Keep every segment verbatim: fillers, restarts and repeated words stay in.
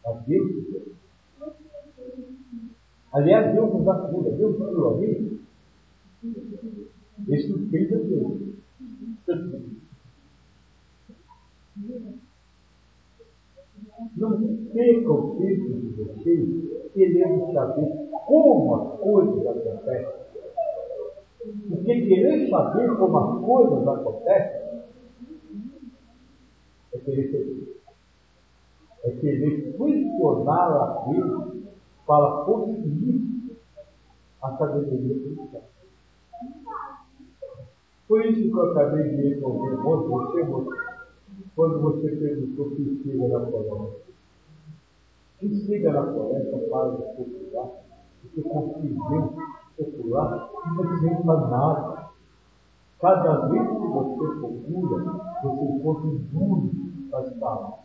A Deus que Deus. Aliás, Deus nos acuda. Deus cura ali. Esse suspeito é Deus. Não perca o tempo de vocês querendo saber como as coisas acontecem. Porque querer saber como as coisas acontecem é querer ser. É querer questionar a Deus para conseguir a sabedoria cristã. Por isso que eu acabei de responder você, quando você perguntou que siga na floresta. Que siga na floresta para o popular, porque conseguiu popular não precisa nada. Cada vez que você procura, você encontra um duro para estar lá.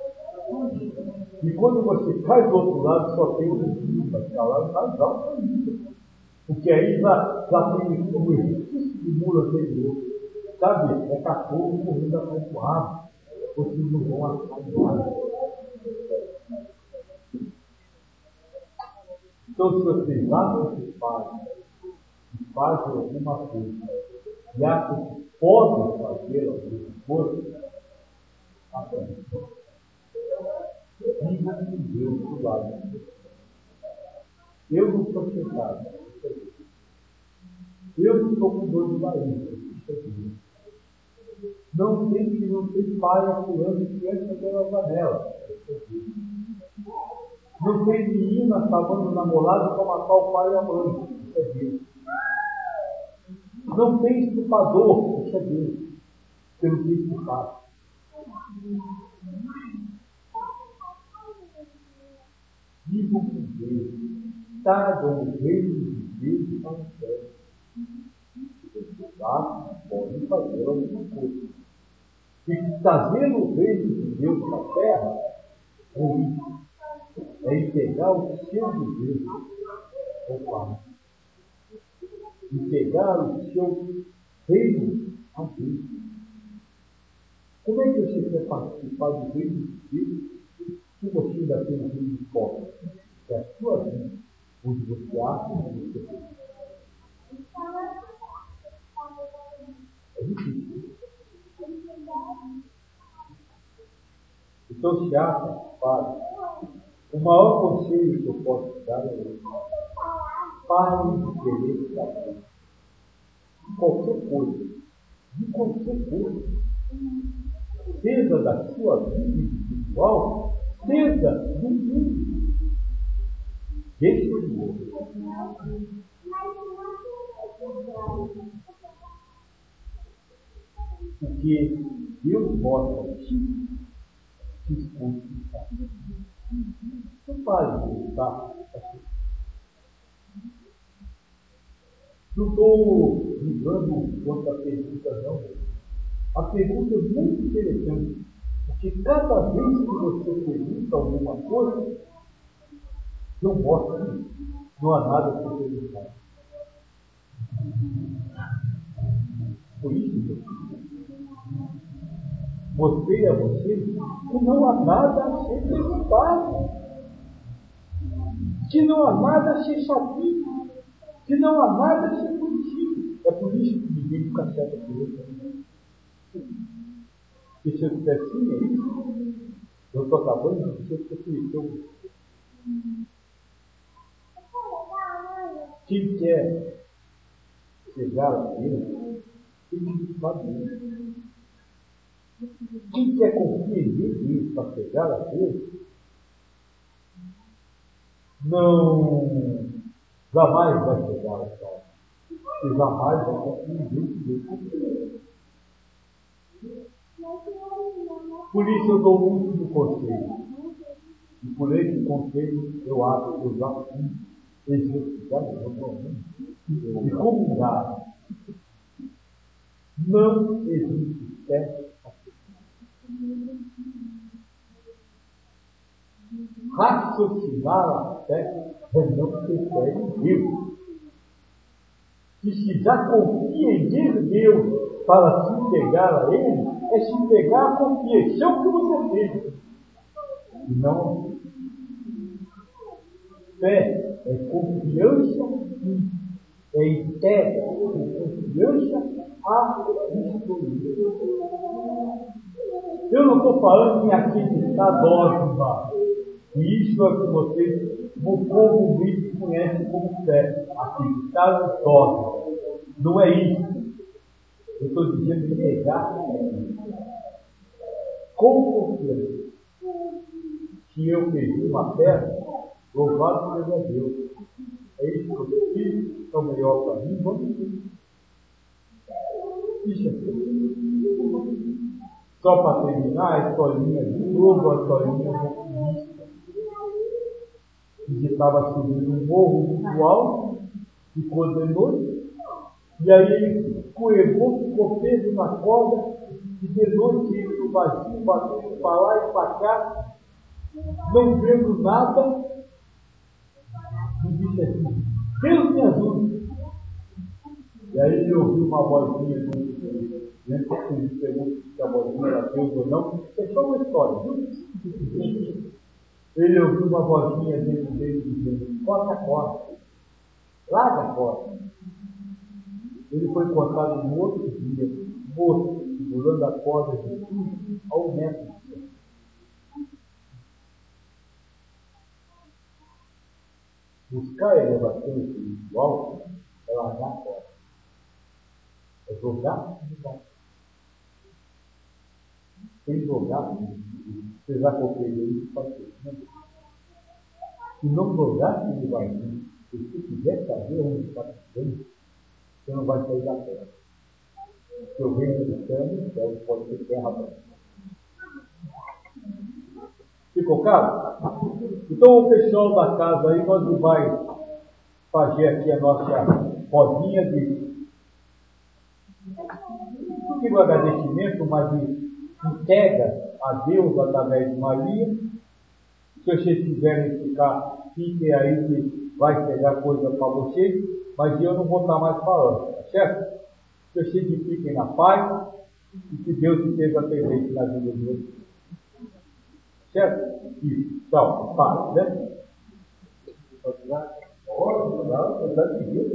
E quando você cai do outro lado, só tem um duro para estar lá, não dá um caminho. Porque aí já, já tem um exercício de muro anterior. Sabe? É cachorro correndo atrás do rabo. Vocês não vão achar nada. Então, se vocês acham que fazem, que fazem alguma coisa, e acham que podem fazer alguma coisa, aprendam. Viva com Deus do lado de Deus. Eu não estou sentado. Eu não estou com dor de barriga. Não tem que não tem pai apurando criança pela janela. Não tem menina salvando o namorado para matar o pai e a mãe. Isso é Deus. Não tem estuprador. Isso é Deus. Porque não tem estupado. Vivam com Deus. Tragam o reino de Deus para o céu. Vocês podem fazer alguma coisa. E trazer o reino de Deus para a terra é isso. É entregar o seu desejo ao Pai. Entregar o seu reino a Deus. Como é que você quer participar do reino de Deus se você ainda tem um reino de fora? É a sua vida, onde você acha que você tem. É difícil. Então, se acha, Pai, o maior conselho que eu posso dar é esse. Pare de querer saber de qualquer coisa. De qualquer coisa. Seja da sua vida individual, seja do mundo. Deixe o mundo. Porque Deus mostra a ti que escute está. Não pare de escutar. Não estou julgando quanto a pergunta, não. A pergunta é muito interessante. Porque cada vez que você pergunta alguma coisa, não mostra isso. Não há nada para perguntar. Por isso, mostrei a vocês que não há nada a ser perguntado, que não há nada a ser sabido, que não há nada a ser conhecido. É por isso que ninguém fica certo por isso. E se eu disser sim, é isso. Eu estou acabando, não sei se você conheceu. Quem quer chegar a Deus, tem que buscar Deus. Quem quer compreender Deus para chegar a Deus, não jamais vai chegar a Deus. E jamais vai compreender Deus. Por isso eu dou muito do conselho. E por esse conselho eu acho que eu já fui exercitado normalmente. E comungar. Não existe fé. Raciocinar a fé é não ter fé em Deus. E se já confia em Deus para se entregar a Ele, é se entregar à confiança que você tem. E não Fé é confiança, é entrega, é confiança a Cristo. Eu não estou falando em acreditar dogma. E isso é o que vocês, no povo místico, conhecem como fé. Acreditar no dogma. Não é isso. Eu estou dizendo de negar com confiança. Se eu perdi uma perna, louvado seja Deus. É isso que eu fiz, é o melhor para mim, vamos ver. Isso é tudo. Só para terminar, a historinha, de novo a historinha do alpinista, que estava subindo um morro muito alto, ficou de noite, e aí ele escorregou, ficou preso na corda, e de noite ele no vazio, batendo para lá e para cá, não vendo nada, e disse assim: Deus me ajude. E aí ele ouviu uma vozinha dentro dele, dentro que ele perguntou se a vozinha era Deus ou não. É só uma história, viu? Ele ouviu uma vozinha dentro dele dizendo: corta a corda, larga a corda. Ele foi cortado no outro dia, morto, segurando a corda de tudo a um metro de cima. Buscar a elevação espiritual é largar a corda. É jogar e jogar. Sem jogar, você já compreendeu isso para ser. Se não jogar, ele vai vir. Se você quiser saber onde está pisando, você não vai sair da terra. Porque o reino do céu no céu pode ser terra branca. Ficou claro? Então o pessoal da casa aí, nós vai fazer aqui a nossa rodinha de não digo agradecimento, mas de entrega a Deus através de Maria. Se vocês quiserem ficar, fiquem aí que vai pegar coisa para vocês, mas eu não vou estar mais falando, tá certo? Que vocês fiquem na paz e que Deus esteja presente na vida de vocês. Certo? Isso. Tchau. Paz, né? Pode dar? Pode dar. Pode dar.